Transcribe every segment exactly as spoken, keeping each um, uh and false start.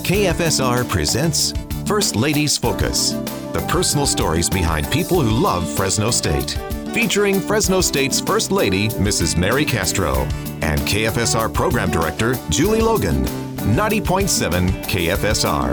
K F S R presents First Ladies Focus, the personal stories behind people who love Fresno State. Featuring Fresno State's First Lady, Missus Mary Castro, and K F S R Program Director, Julie Logan. ninety point seven K F S R.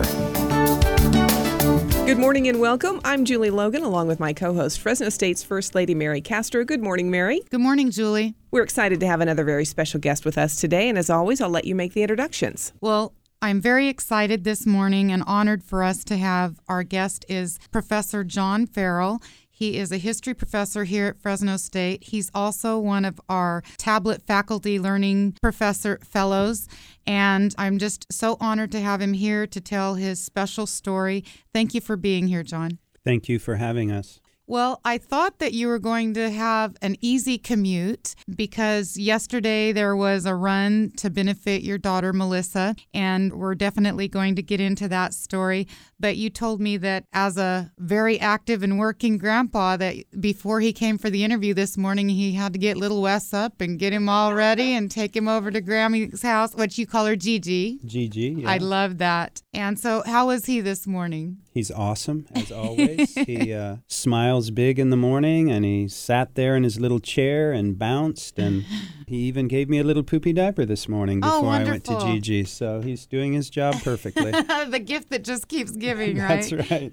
Good morning and welcome. I'm Julie Logan, along with my co-host, Fresno State's First Lady, Mary Castro. Good morning, Mary. Good morning, Julie. We're excited to have another very special guest with us today, and as always, I'll let you make the introductions. Well, I'm very excited this morning and honored for us to have our guest is Professor John Farrell. He is a history professor here at Fresno State. He's also one of our tablet faculty learning professor fellows, and I'm just so honored to have him here to tell his special story. Thank you for being here, John. Thank you for having us. Well, I thought that you were going to have an easy commute because yesterday there was a run to benefit your daughter, Melissa, and we're definitely going to get into that story. But you told me that as a very active and working grandpa that before he came for the interview this morning, he had to get little Wes up and get him all ready and take him over to Grammy's house, what you call her Gigi. Gigi, yeah. I love that. And so how was he this morning? He's awesome, as always. He uh, smiles big in the morning, and he sat there in his little chair and bounced, and he even gave me a little poopy diaper this morning before oh, I went to Gigi. So he's doing his job perfectly. The gift that just keeps giving, right? That's right.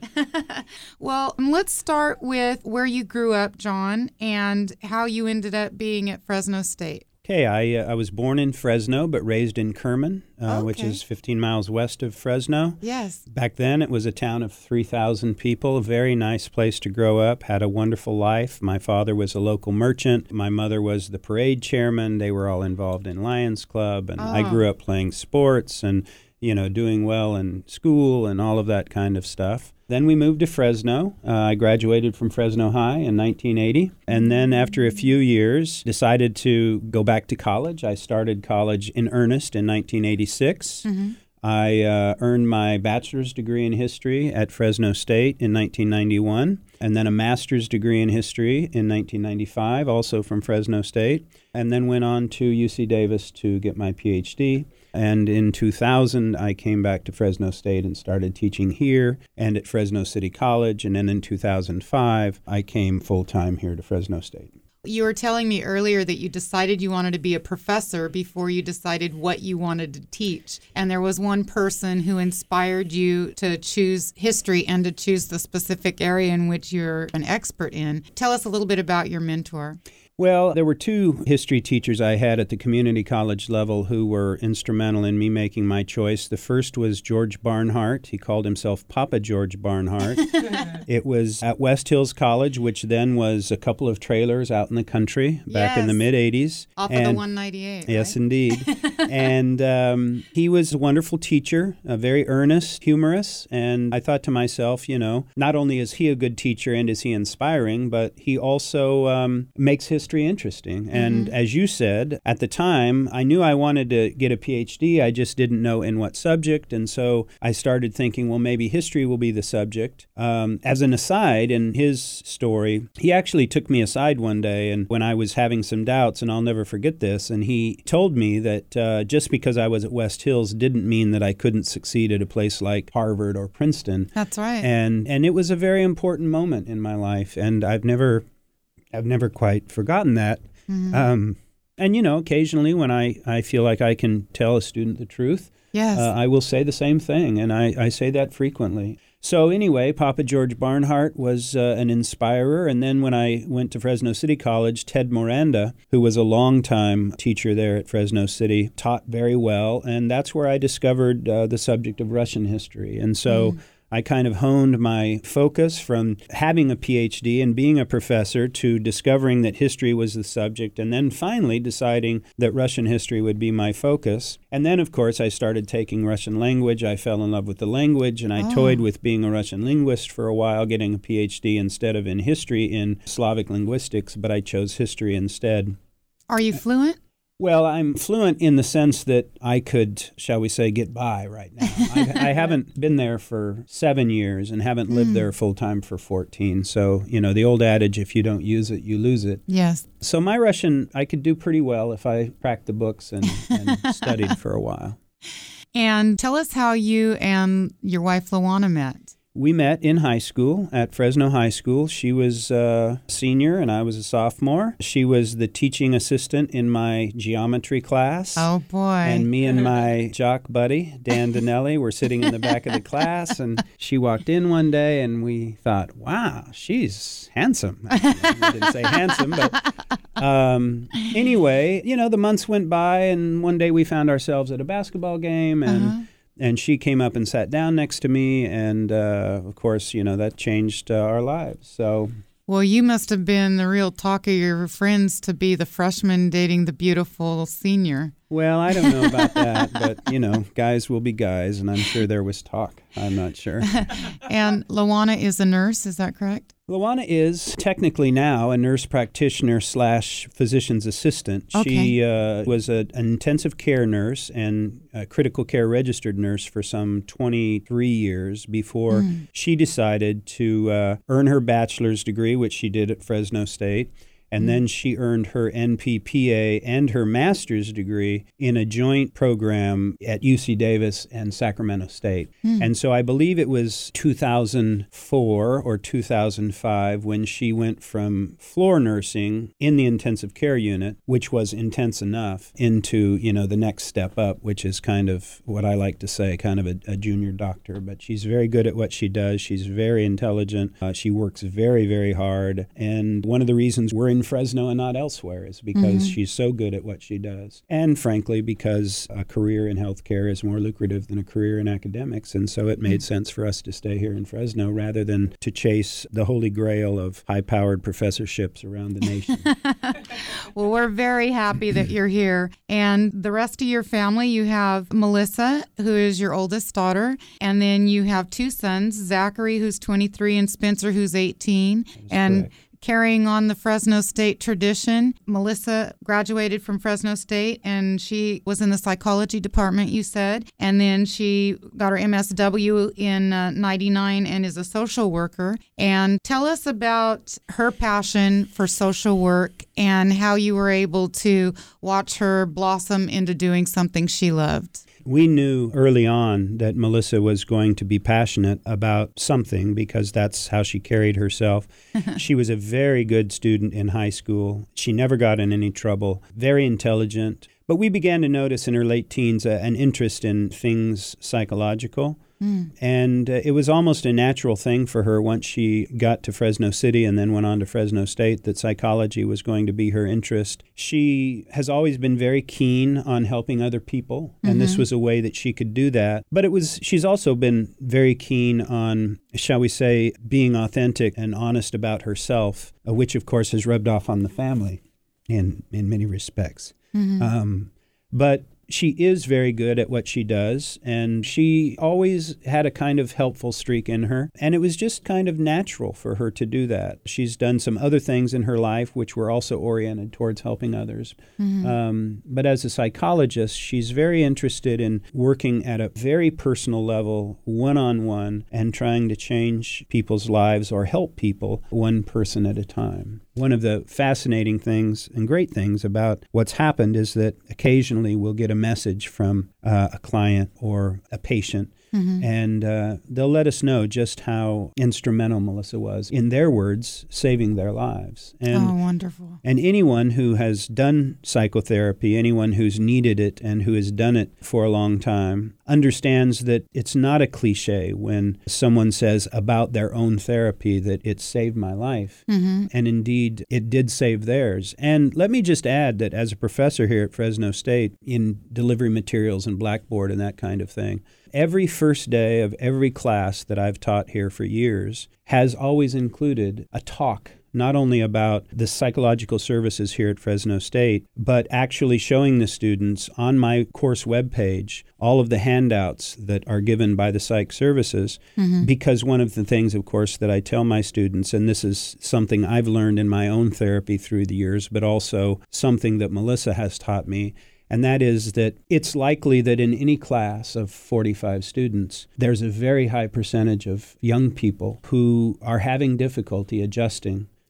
Well, let's start with where you grew up, John, and how you ended up being at Fresno State. Okay, I uh, I was born in Fresno, but raised in Kerman, uh, okay. which is fifteen miles west of Fresno. Yes. Back then, it was a town of three thousand people, a very nice place to grow up, had a wonderful life. My father was a local merchant. My mother was the parade chairman. They were all involved in Lions Club, and oh. I grew up playing sports and, you know, doing well in school and all of that kind of stuff. Then we moved to Fresno. Uh, I graduated from Fresno High in nineteen eighty, and then after a few years, decided to go back to college. I started college in earnest in nineteen eighty-six. Mm-hmm. I uh, earned my bachelor's degree in history at Fresno State in nineteen ninety-one, and then a master's degree in history in nineteen ninety-five, also from Fresno State, and then went on to U C Davis to get my P H D. And in two thousand, I came back to Fresno State and started teaching here and at Fresno City College. And then in two thousand five, I came full-time here to Fresno State. You were telling me earlier that you decided you wanted to be a professor before you decided what you wanted to teach. And there was one person who inspired you to choose history and to choose the specific area in which you're an expert in. Tell us a little bit about your mentor. Well, there were two history teachers I had at the community college level who were instrumental in me making my choice. The first was George Barnhart. He called himself Papa George Barnhart. It was at West Hills College, which then was a couple of trailers out in the country back yes. in the mid-eighties. Off and, of the one ninety-eight, Yes, right? indeed. And um, he was a wonderful teacher, a very earnest, humorous, and I thought to myself, you know, not only is he a good teacher and is he inspiring, but he also um, makes his history interesting. And mm-hmm. as you said, at the time, I knew I wanted to get a P H D. I just didn't know in what subject. And so I started thinking, well, maybe history will be the subject. Um, as an aside, in his story, he actually took me aside one day and when I was having some doubts, and I'll never forget this, and he told me that uh, just because I was at West Hills didn't mean that I couldn't succeed at a place like Harvard or Princeton. That's right. And and it was a very important moment in my life, and I've never I've never quite forgotten that. Mm-hmm. Um, and, you know, occasionally when I, I feel like I can tell a student the truth, yes. uh, I will say the same thing, and I, I say that frequently. So anyway, Papa George Barnhart was uh, an inspirer, and then when I went to Fresno City College, Ted Miranda, who was a longtime teacher there at Fresno City, taught very well, and that's where I discovered uh, the subject of Russian history. And so mm. I kind of honed my focus from having a P H D and being a professor to discovering that history was the subject, and then finally deciding that Russian history would be my focus. And then, of course, I started taking Russian language. I fell in love with the language, and I oh. toyed with being a Russian linguist for a while, getting a P H D instead of in history in Slavic linguistics, but I chose history instead. Are you fluent? Well, I'm fluent in the sense that I could, shall we say, get by right now. I, I haven't been there for seven years and haven't lived mm. there full-time for fourteen. So, you know, the old adage, if you don't use it, you lose it. Yes. So my Russian, I could do pretty well if I cracked the books and, and studied for a while. And tell us how you and your wife, Luana, met. We met in high school at Fresno High School. She was a senior and I was a sophomore. She was the teaching assistant in my geometry class. Oh, boy. And me and my jock buddy, Dan Donnelly, were sitting in the back of the class. And she walked in one day and we thought, wow, she's handsome. I didn't say handsome, but um, anyway, you know, the months went by and one day we found ourselves at a basketball game and uh-huh. And she came up and sat down next to me, and uh, of course, you know, that changed uh, our lives. So, well, you must have been the real talk of your friends to be the freshman dating the beautiful senior. Well, I don't know about that, but, you know, guys will be guys, and I'm sure there was talk. I'm not sure. And Luana is a nurse, is that correct? Luana is technically now a nurse practitioner slash physician's assistant. Okay. She uh, was a, an intensive care nurse and a critical care registered nurse for some twenty-three years before mm. she decided to uh, earn her bachelor's degree, which she did at Fresno State. And then she earned her N P P A and her master's degree in a joint program at U C Davis and Sacramento State. Mm. And so I believe it was two thousand four or two thousand five when she went from floor nursing in the intensive care unit, which was intense enough, into, you know, the next step up, which is kind of what I like to say, kind of a, a junior doctor. But she's very good at what she does. She's very intelligent. Uh, she works very, very hard. And one of the reasons we're in Fresno and not elsewhere is because mm-hmm. she's so good at what she does. And frankly, because a career in healthcare is more lucrative than a career in academics. And so it made mm-hmm. sense for us to stay here in Fresno rather than to chase the holy grail of high-powered professorships around the nation. Well, we're very happy that you're here. And the rest of your family, you have Melissa, who is your oldest daughter, and then you have two sons, Zachary, who's twenty-three, and Spencer, who's eighteen. And correct. Carrying on the Fresno State tradition, Melissa graduated from Fresno State, and she was in the psychology department, you said, and then she got her M S W in uh, ninety-nine and is a social worker. And tell us about her passion for social work and how you were able to watch her blossom into doing something she loved. We knew early on that Melissa was going to be passionate about something because that's how she carried herself. She was a very good student in high school. She never got in any trouble, very intelligent. But we began to notice in her late teens uh, an interest in things psychological. Mm. And uh, it was almost a natural thing for her once she got to Fresno City and then went on to Fresno State that psychology was going to be her interest. She has always been very keen on helping other people, and mm-hmm. this was a way that she could do that. But it was she's also been very keen on, shall we say, being authentic and honest about herself, uh, which of course has rubbed off on the family in, in many respects. Mm-hmm. Um, but she is very good at what she does, and she always had a kind of helpful streak in her, and it was just kind of natural for her to do that. She's done some other things in her life which were also oriented towards helping others. Mm-hmm. Um, but as a psychologist, she's very interested in working at a very personal level, one-on-one, and trying to change people's lives or help people one person at a time. One of the fascinating things and great things about what's happened is that occasionally we'll get a message from uh, a client or a patient, mm-hmm. and uh, they'll let us know just how instrumental Melissa was, in their words, saving their lives. And, oh, wonderful. And anyone who has done psychotherapy, anyone who's needed it and who has done it for a long time, understands that it's not a cliche when someone says about their own therapy that it saved my life. Mm-hmm. And indeed, it did save theirs. And let me just add that as a professor here at Fresno State in delivery materials and Blackboard and that kind of thing, every first day of every class that I've taught here for years has always included a talk, not only about the psychological services here at Fresno State, but actually showing the students on my course webpage all of the handouts that are given by the psych services. Mm-hmm. Because one of the things, of course, that I tell my students, and this is something I've learned in my own therapy through the years, but also something that Melissa has taught me, and that is that it's likely that in any class of forty-five students, there's a very high percentage of young people who are having difficulty adjusting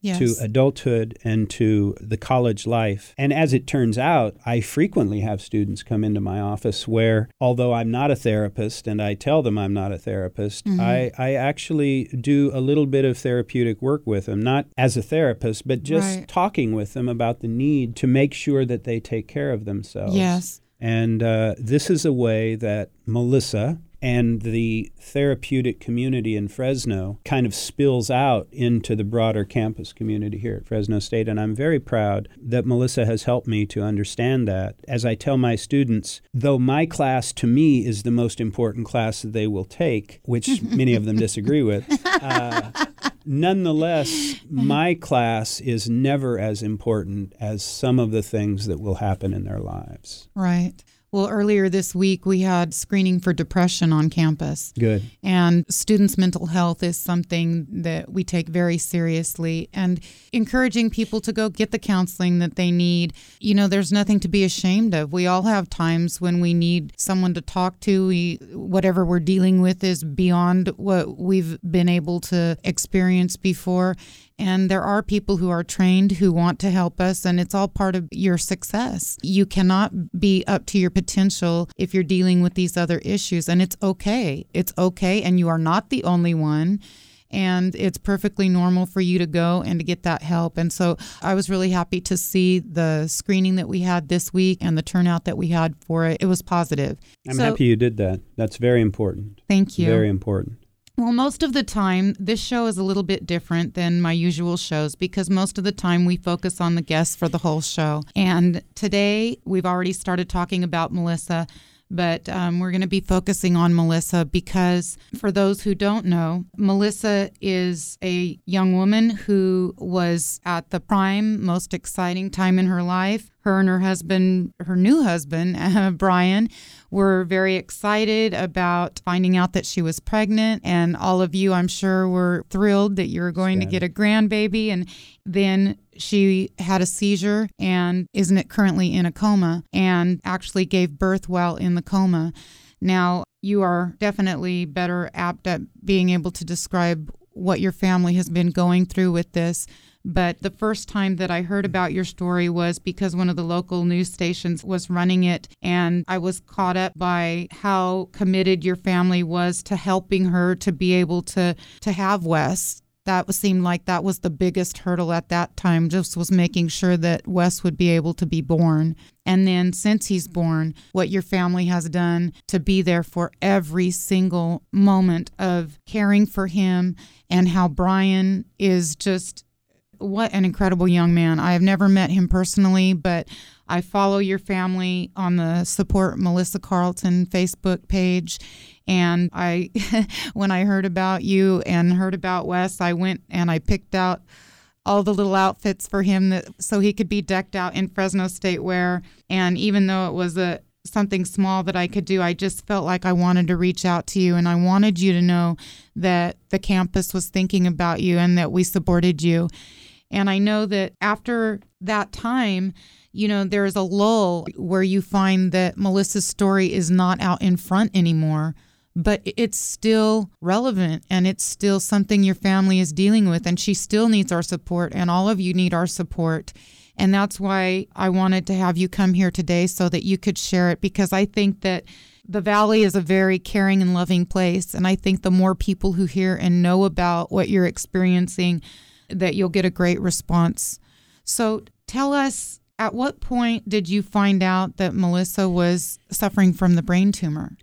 Yes. to adulthood and to the college life. And as it turns out, I frequently have students come into my office where, although I'm not a therapist and I tell them I'm not a therapist, mm-hmm. I, I actually do a little bit of therapeutic work with them, not as a therapist, but just right. talking with them about the need to make sure that they take care of themselves. Yes. And uh, this is a way that Melissa and the therapeutic community in Fresno kind of spills out into the broader campus community here at Fresno State. And I'm very proud that Melissa has helped me to understand that. As I tell my students, though my class to me is the most important class that they will take, which many of them disagree with, uh, nonetheless, my class is never as important as some of the things that will happen in their lives. Right. Well, earlier this week, we had screening for depression on campus. Good. And students' mental health is something that we take very seriously, and encouraging people to go get the counseling that they need. You know, there's nothing to be ashamed of. We all have times when we need someone to talk to. We, whatever we're dealing with is beyond what we've been able to experience before. And there are people who are trained who want to help us, and it's all part of your success. You cannot be up to your potential if you're dealing with these other issues, and it's okay. It's okay, and you are not the only one, and it's perfectly normal for you to go and to get that help. And so I was really happy to see the screening that we had this week and the turnout that we had for it. It was positive. I'm so, happy you did that. That's very important. Thank you. Very important. Well, most of the time, this show is a little bit different than my usual shows because most of the time we focus on the guests for the whole show. And today, we've already started talking about Melissa, but um, we're going to be focusing on Melissa because for those who don't know, Melissa is a young woman who was at the prime, most exciting time in her life. Her and her husband, her new husband, uh, Brian, were very excited about finding out that she was pregnant. And all of you, I'm sure, were thrilled that you were going Sad. to get a grandbaby. And then she had a seizure and isn't currently in a coma and actually gave birth while in the coma. Now, you are definitely better apt at being able to describe what your family has been going through with this. But the first time that I heard about your story was because one of the local news stations was running it, and I was caught up by how committed your family was to helping her to be able to, to have Wes. That seemed like that was the biggest hurdle at that time, just was making sure that Wes would be able to be born. And then since he's born, what your family has done to be there for every single moment of caring for him, and how Brian is just... what an incredible young man. I have never met him personally, but I follow your family on the Support Melissa Carlton Facebook page. And I, when I heard about you and heard about Wes, I went and I picked out all the little outfits for him that so he could be decked out in Fresno State wear. And even though it was a something small that I could do, I just felt like I wanted to reach out to you, and I wanted you to know that the campus was thinking about you and that we supported you. And I know that after that time, you know, there's a lull where you find that Melissa's story is not out in front anymore, but it's still relevant and it's still something your family is dealing with, and she still needs our support, and all of you need our support. And that's why I wanted to have you come here today so that you could share it, because I think that the Valley is a very caring and loving place. And I think the more people who hear and know about what you're experiencing, that you'll get a great response. So tell us, at what point did you find out that Melissa was suffering from the brain tumor?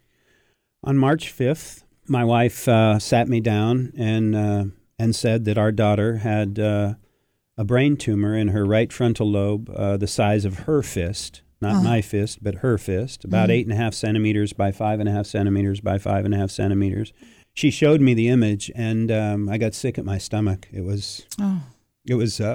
On March fifth, my wife uh, sat me down and uh, and said that our daughter had uh, a brain tumor in her right frontal lobe, uh, the size of her fist, not oh. my fist, but her fist, about mm-hmm. eight and a half centimeters by five and a half centimeters by five and a half centimeters. She showed me the image, and um, I got sick at my stomach. It was, oh. it was, uh,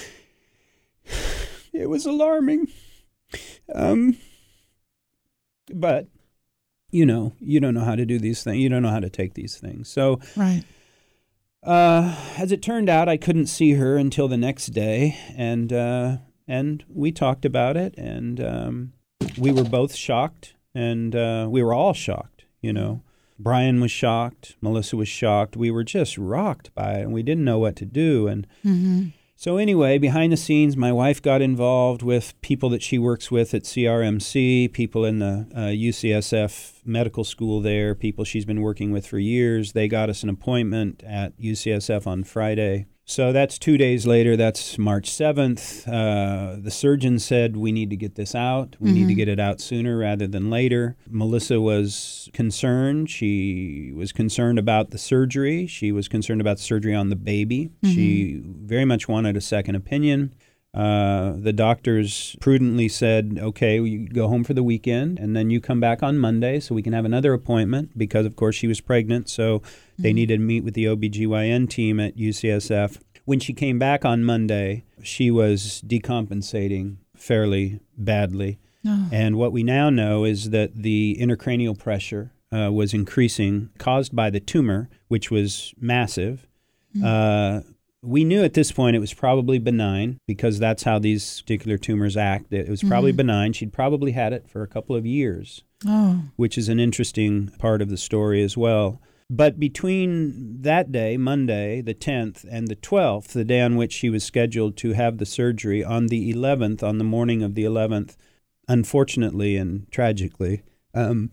it was alarming. Um, but you know, you don't know how to do these things. You don't know how to take these things. So, right. Uh, as it turned out, I couldn't see her until the next day, and uh, and we talked about it, and um, we were both shocked, and uh, we were all shocked, you know. Brian was shocked. Melissa was shocked. We were just rocked by it, and we didn't know what to do. And mm-hmm. So anyway, behind the scenes, my wife got involved with people that she works with at C R M C, people in the uh, U C S F medical school there, people she's been working with for years. They got us an appointment at U C S F on Friday. So that's two days later. That's March seventh. Uh, the surgeon said, we need to get this out. We mm-hmm. need to get it out sooner rather than later. Melissa was concerned. She was concerned about the surgery. She was concerned about the surgery on the baby. Mm-hmm. She very much wanted a second opinion. Uh, the doctors prudently said, okay, you go home for the weekend, and then you come back on Monday so we can have another appointment because, of course, she was pregnant, so mm-hmm. they needed to meet with the O B G Y N team at U C S F. When she came back on Monday, she was decompensating fairly badly. Oh. And what we now know is that the intracranial pressure uh, was increasing, caused by the tumor, which was massive. Mm-hmm. Uh We knew at this point it was probably benign because that's how these particular tumors act. It was probably mm-hmm. benign. She'd probably had it for a couple of years, oh. which is an interesting part of the story as well. But between that day, Monday, the tenth, and the twelfth, the day on which she was scheduled to have the surgery, on the eleventh, on the morning of the eleventh, unfortunately and tragically, um,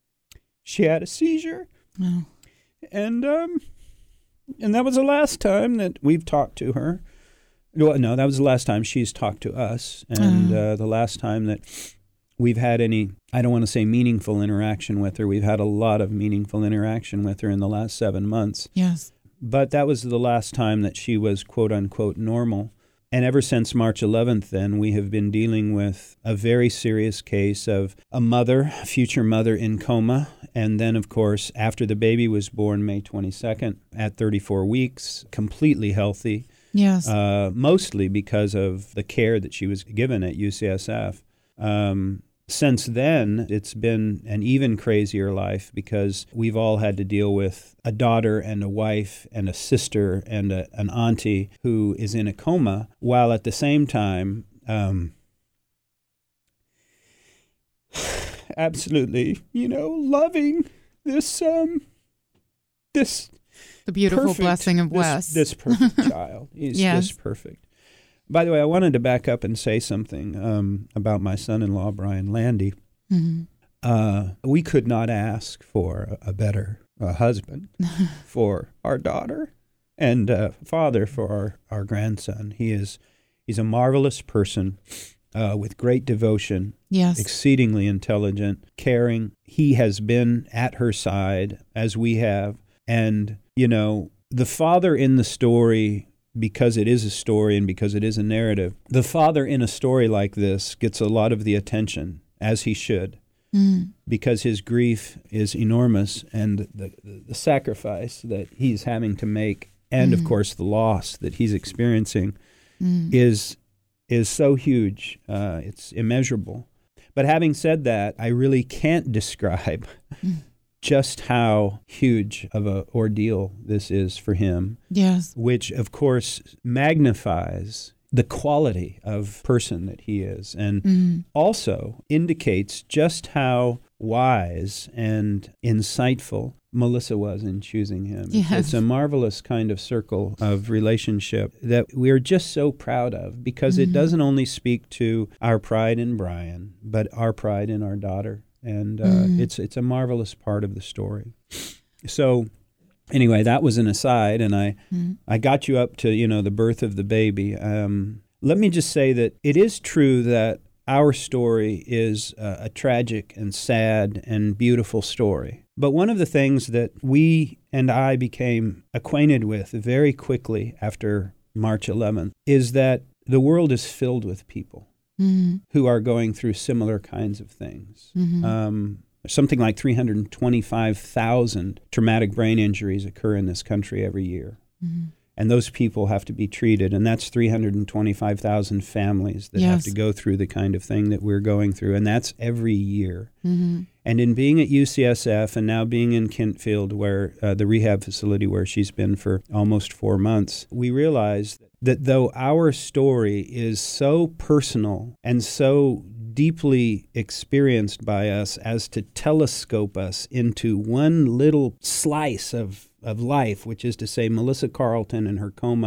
she had a seizure. Oh. And... um. And that was the last time that we've talked to her. Well, no, that was the last time she's talked to us. And uh, uh, the last time that we've had any, I don't want to say meaningful interaction with her. We've had a lot of meaningful interaction with her in the last seven months. Yes. But that was the last time that she was, quote unquote, normal. And ever since March eleventh, then, we have been dealing with a very serious case of a mother, a future mother in coma. And then, of course, after the baby was born May twenty-second, at thirty-four weeks, completely healthy. Yes. Uh, mostly because of the care that she was given at U C S F. Um, since then, it's been an even crazier life because we've all had to deal with a daughter and a wife and a sister and a, an auntie who is in a coma, while at the same time, um, absolutely, you know, loving this, um, this the beautiful perfect, blessing of this, Wes. This perfect child. He's yes. just perfect. By the way, I wanted to back up and say something um, about my son-in-law, Brian Landy. Mm-hmm. Uh, we could not ask for a better uh, husband for our daughter and uh, father for our, our grandson. He is he's a marvelous person uh, with great devotion, yes. exceedingly intelligent, caring. He has been at her side, as we have. And, you know, the father in the story, because it is a story and because it is a narrative, the father in a story like this gets a lot of the attention, as he should, mm. because his grief is enormous and the, the, the sacrifice that he's having to make and, mm. of course, the loss that he's experiencing mm. is is so huge. Uh, it's immeasurable. But having said that, I really can't describe mm. just how huge of an ordeal this is for him. Yes. Which, of course, magnifies the quality of person that he is and mm-hmm. also indicates just how wise and insightful Melissa was in choosing him. Yes. It's a marvelous kind of circle of relationship that we're just so proud of because mm-hmm. it doesn't only speak to our pride in Brian, but our pride in our daughter. And uh, mm. it's it's a marvelous part of the story. So anyway, that was an aside, and I mm. I got you up to, you know, the birth of the baby. Um, let me just say that it is true that our story is uh, a tragic and sad and beautiful story. But one of the things that we and I became acquainted with very quickly after March eleventh is that the world is filled with people Mm-hmm. who are going through similar kinds of things. Mm-hmm. Um, something like three hundred twenty-five thousand traumatic brain injuries occur in this country every year. Mm-hmm. And those people have to be treated. And that's three hundred twenty-five thousand families that yes. have to go through the kind of thing that we're going through. And that's every year. Mm-hmm. And in being at U C S F and now being in Kentfield, where uh, the rehab facility where she's been for almost four months, we realized that though our story is so personal and so deeply experienced by us as to telescope us into one little slice of, of life, which is to say Melissa Carlton and her coma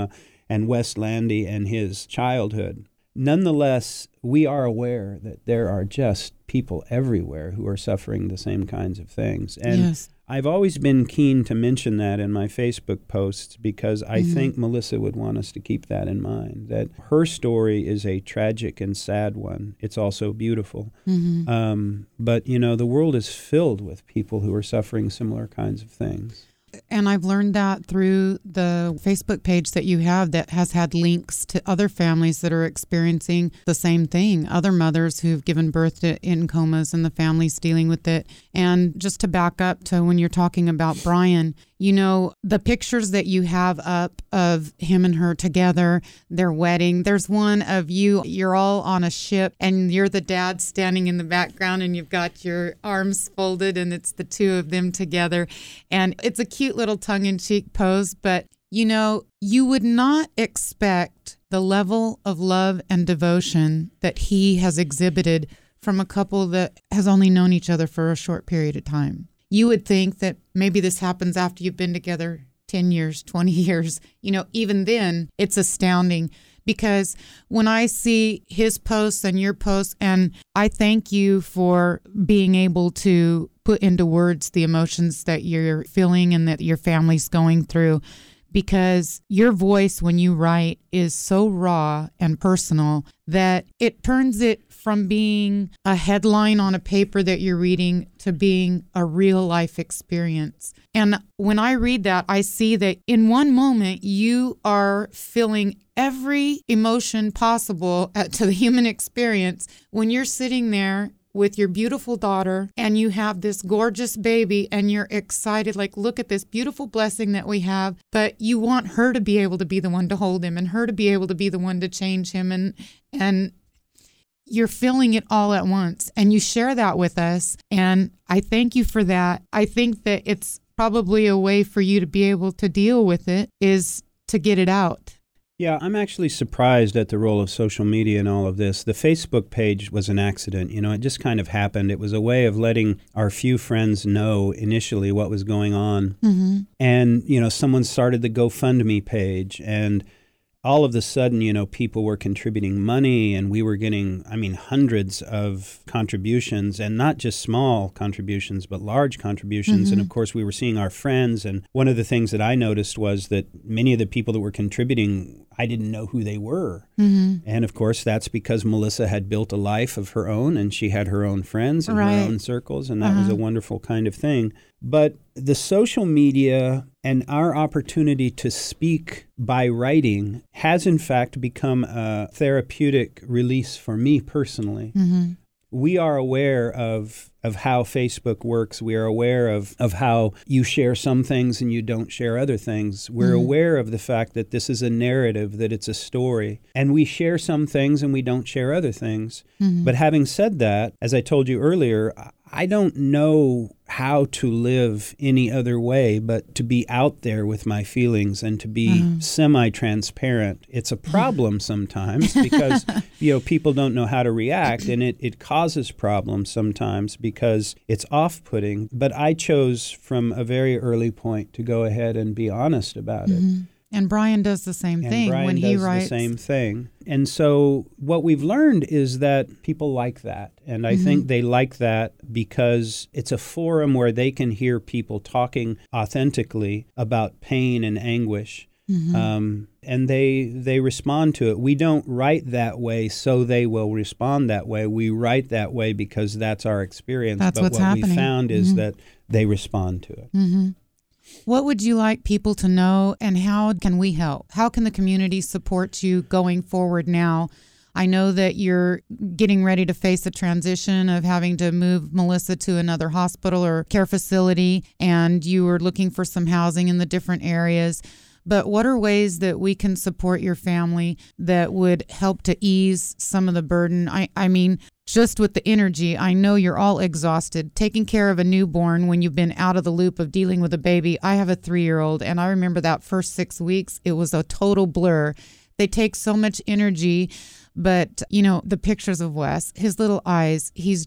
and Wes Landy and his childhood. Nonetheless, we are aware that there are just people everywhere who are suffering the same kinds of things. And yes. I've always been keen to mention that in my Facebook posts because I Mm-hmm. think Melissa would want us to keep that in mind, that her story is a tragic and sad one. It's also beautiful. Mm-hmm. Um, but, you know, the world is filled with people who are suffering similar kinds of things. And I've learned that through the Facebook page that you have that has had links to other families that are experiencing the same thing, other mothers who've given birth to in comas and the families dealing with it. And just to back up to when you're talking about Brian, you know, the pictures that you have up of him and her together, their wedding, there's one of you, you're all on a ship and you're the dad standing in the background and you've got your arms folded and it's the two of them together. And it's a cute little tongue-in-cheek pose, but you know, you would not expect the level of love and devotion that he has exhibited from a couple that has only known each other for a short period of time. You would think that maybe this happens after you've been together ten years, twenty years. You know, even then, it's astounding because when I see his posts and your posts, and I thank you for being able to put into words the emotions that you're feeling and that your family's going through, because your voice when you write is so raw and personal that it turns it from being a headline on a paper that you're reading to being a real life experience. And when I read that, I see that in one moment you are feeling every emotion possible to the human experience when you're sitting there with your beautiful daughter and you have this gorgeous baby and you're excited, like, look at this beautiful blessing that we have, but you want her to be able to be the one to hold him and her to be able to be the one to change him. And, and you're feeling it all at once and you share that with us. And I thank you for that. I think that it's probably a way for you to be able to deal with it is to get it out. Yeah, I'm actually surprised at the role of social media in all of this. The Facebook page was an accident. You know, it just kind of happened. It was a way of letting our few friends know initially what was going on. Mm-hmm. And, you know, someone started the GoFundMe page and all of a sudden, you know, people were contributing money and we were getting, I mean, hundreds of contributions and not just small contributions, but large contributions. Mm-hmm. And of course, we were seeing our friends. And one of the things that I noticed was that many of the people that were contributing, I didn't know who they were. Mm-hmm. And of course, that's because Melissa had built a life of her own and she had her own friends and right. her own circles. And that uh-huh. was a wonderful kind of thing. But the social media and our opportunity to speak by writing has in fact become a therapeutic release for me personally. Mm-hmm. We are aware of of how Facebook works. We are aware of, of how you share some things and you don't share other things. We're Mm-hmm. aware of the fact that this is a narrative, that it's a story. And we share some things and we don't share other things. Mm-hmm. But having said that, as I told you earlier, I don't know how to live any other way but to be out there with my feelings and to be Mm-hmm. semi-transparent. It's a problem sometimes because, you know, people don't know how to react and it, it causes problems sometimes because it's off-putting. But I chose from a very early point to go ahead and be honest about it. Mm-hmm. And Brian does the same And thing Brian when does he writes. the same thing. And so what we've learned is that people like that. And I Mm-hmm. think they like that because it's a forum where they can hear people talking authentically about pain and anguish. Mm-hmm. Um, and they they respond to it. We don't write that way so they will respond that way. We write that way because that's our experience. That's but what's what happening. we found is Mm-hmm. that they respond to it. Mm-hmm. What would you like people to know and how can we help? How can the community support you going forward now? I know that you're getting ready to face a transition of having to move Melissa to another hospital or care facility, and you were looking for some housing in the different areas. But what are ways that we can support your family that would help to ease some of the burden? I, I mean, just with the energy, I know you're all exhausted. Taking care of a newborn when you've been out of the loop of dealing with a baby. I have a three-year-old, and I remember that first six weeks, it was a total blur. They take so much energy, but, you know, the pictures of Wes, his little eyes, he's just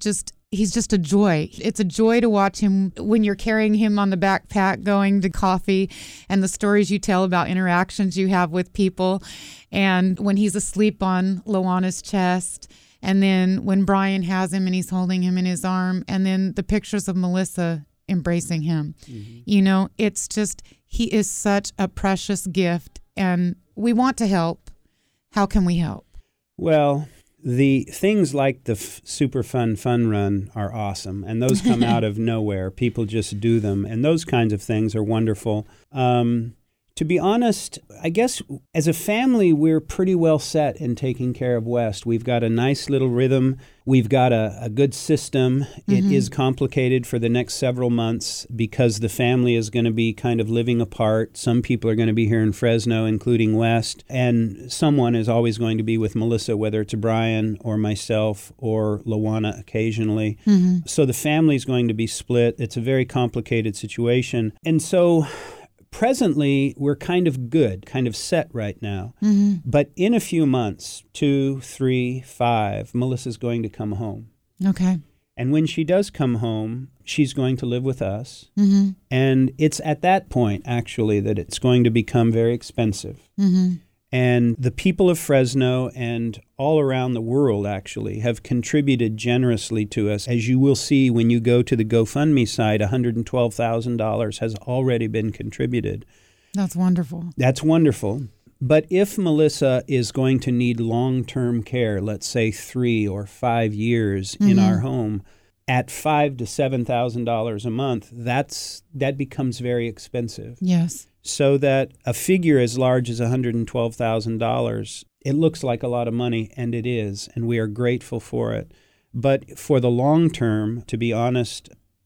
he's just a joy. It's a joy to watch him when you're carrying him on the backpack going to coffee, and the stories you tell about interactions you have with people, and when he's asleep on Luana's chest, and then when Brian has him and he's holding him in his arm, and then the pictures of Melissa embracing him. Mm-hmm. You know, it's just, he is such a precious gift, and we want to help. How can we help? Well, the things like the f- Super Fun Fun Run are awesome, and those come out of nowhere. People just do them, and those kinds of things are wonderful. Um, to be honest, I guess as a family, we're pretty well set in taking care of West. We've got a nice little rhythm. We've got a, a good system. Mm-hmm. It is complicated for the next several months because the family is going to be kind of living apart. Some people are going to be here in Fresno, including West, and someone is always going to be with Melissa, whether it's Brian or myself or Luana occasionally. Mm-hmm. So the family is going to be split. It's a very complicated situation. And so presently, we're kind of good, kind of set right now. Mm-hmm. But in a few months, two, three, five, Melissa's going to come home. Okay. And when she does come home, she's going to live with us. Mm-hmm. And it's at that point, actually, that it's going to become very expensive. Mm-hmm. And the people of Fresno and all around the world, actually, have contributed generously to us. As you will see when you go to the GoFundMe site, one hundred twelve thousand dollars has already been contributed. That's wonderful. That's wonderful. But if Melissa is going to need long-term care, let's say three or five years mm-hmm. in our home, at five thousand to seven thousand dollars a month, that's that becomes very expensive. Yes. So that a figure as large as one hundred twelve thousand dollars, it looks like a lot of money, and it is, and we are grateful for it. But for the long term, to be honest,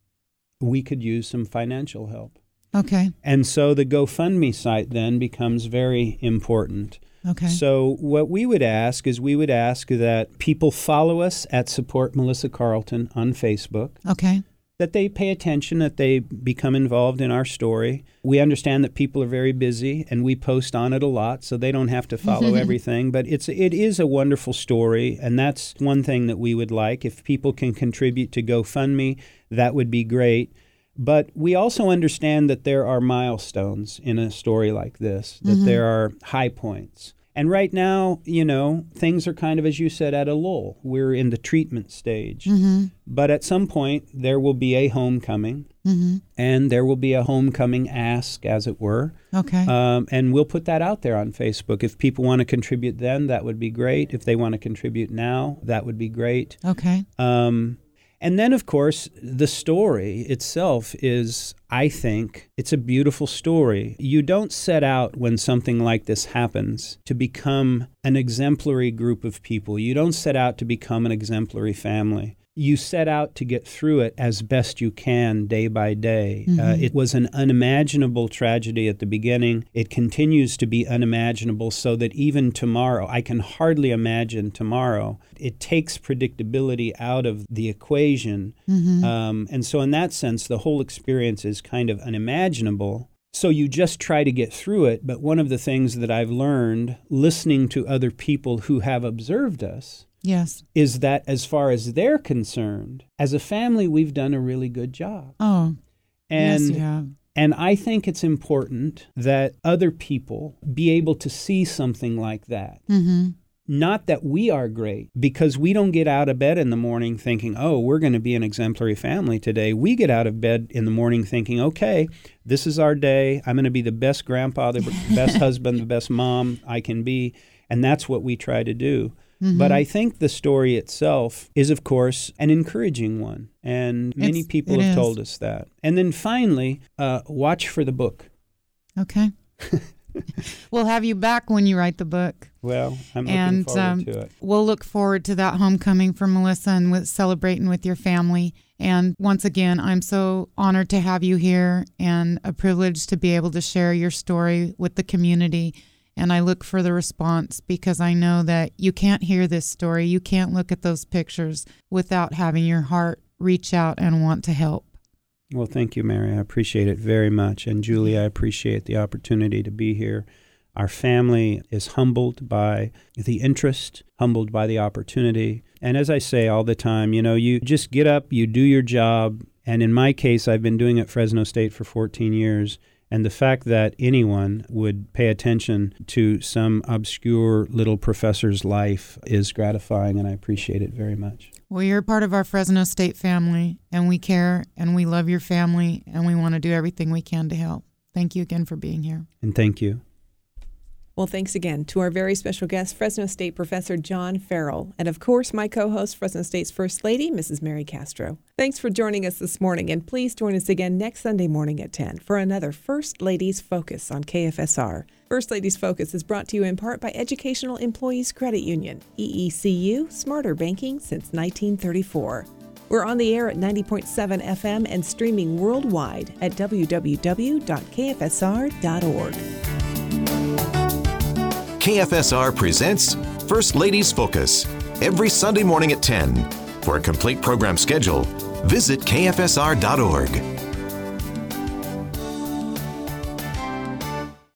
we could use some financial help. Okay. And so the GoFundMe site then becomes very important. Okay. So what we would ask is we would ask that people follow us at Support Melissa Carlton on Facebook. Okay. That they pay attention, that they become involved in our story. We understand that people are very busy, and we post on it a lot, so they don't have to follow everything. But it's it is a wonderful story, and that's one thing that we would like. If people can contribute to GoFundMe, that would be great. But we also understand that there are milestones in a story like this, that mm-hmm. there are high points. And right now, you know, things are kind of, as you said, at a lull. We're in the treatment stage. Mm-hmm. But at some point, there will be a homecoming, mm-hmm. and there will be a homecoming ask, as it were. Okay. Um, and we'll put that out there on Facebook. If people want to contribute then, that would be great. If they want to contribute now, that would be great. Okay. Um, and then, of course, the story itself is, I think, it's a beautiful story. You don't set out when something like this happens to become an exemplary group of people. You don't set out to become an exemplary family. You set out to get through it as best you can day by day. Mm-hmm. Uh, it was an unimaginable tragedy at the beginning. It continues to be unimaginable so that even tomorrow, I can hardly imagine tomorrow. It takes predictability out of the equation. Mm-hmm. Um, and so in that sense, the whole experience is kind of unimaginable. So you just try to get through it. But one of the things that I've learned listening to other people who have observed us Yes. is that as far as they're concerned, as a family, we've done a really good job. Oh, and, yes, you have. And I think it's important that other people be able to see something like that. Mm-hmm. Not that we are great, because we don't get out of bed in the morning thinking, oh, we're going to be an exemplary family today. We get out of bed in the morning thinking, okay, this is our day. I'm going to be the best grandpa, the best husband, the best mom I can be. And that's what we try to do. Mm-hmm. But I think the story itself is, of course, an encouraging one. And many it's, people have is. told us that. And then finally, uh, watch for the book. Okay. We'll have you back when you write the book. Well, I'm looking and, forward um, to it. We'll look forward to that homecoming for Melissa and with celebrating with your family. And once again, I'm so honored to have you here and a privilege to be able to share your story with the community. And I look for the response because I know that you can't hear this story. You can't look at those pictures without having your heart reach out and want to help. Well, thank you, Mary. I appreciate it very much. And Julie, I appreciate the opportunity to be here. Our family is humbled by the interest, humbled by the opportunity. And as I say all the time, you know, you just get up, you do your job. And in my case, I've been doing it at Fresno State for fourteen years. And the fact that anyone would pay attention to some obscure little professor's life is gratifying, and I appreciate it very much. Well, you're part of our Fresno State family, and we care, and we love your family, and we want to do everything we can to help. Thank you again for being here. And thank you. Well, thanks again to our very special guest, Fresno State Professor John Farrell, and of course, my co-host, Fresno State's First Lady, Missus Mary Castro. Thanks for joining us this morning, and please join us again next Sunday morning at ten for another First Ladies Focus on K F S R. First Ladies Focus is brought to you in part by Educational Employees Credit Union, E E C U, smarter banking since nineteen thirty-four. We're on the air at ninety point seven F M and streaming worldwide at w w w dot k f s r dot org. K F S R presents First Ladies Focus every Sunday morning at ten. For a complete program schedule, visit k f s r dot org.